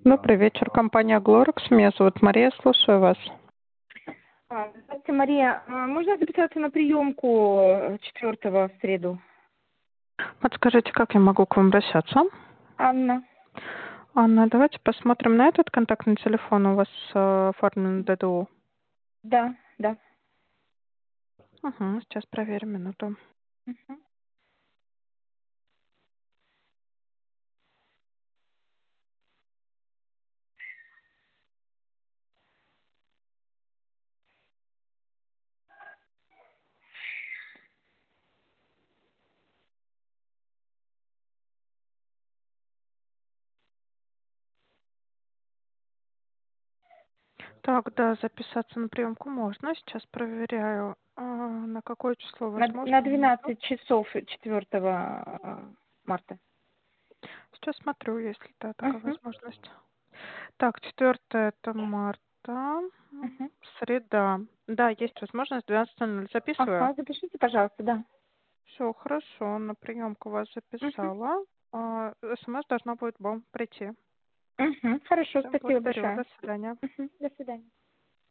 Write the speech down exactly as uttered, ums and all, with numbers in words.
Добрый вечер, компания Glorex. Меня зовут Мария, слушаю вас. А, Здравствуйте, Мария. А, Можно записаться на приемку четвертого в среду? Подскажите, как я могу к вам обращаться? Анна. Анна, давайте посмотрим на этот контактный телефон. У вас э, оформлен ДДУ. Да, да. Угу, сейчас проверим минуту. Мгм. Так, да, записаться на приемку можно. Сейчас проверяю, э, на какое число На, на возможно. двенадцать часов четвертого марта. Сейчас смотрю, есть ли да, такая Угу. возможность. Так, четвёртое это марта. М, Угу. Среда. Да, есть возможность двенадцать ноль ноль. Записываю. Ага, запишите, пожалуйста, да. Все хорошо, на приемку вас Угу. записала. А, СМС должна будет вам прийти. Угу. Хорошо, Всем спасибо благодарю, большое. до свидания. Угу. До свидания.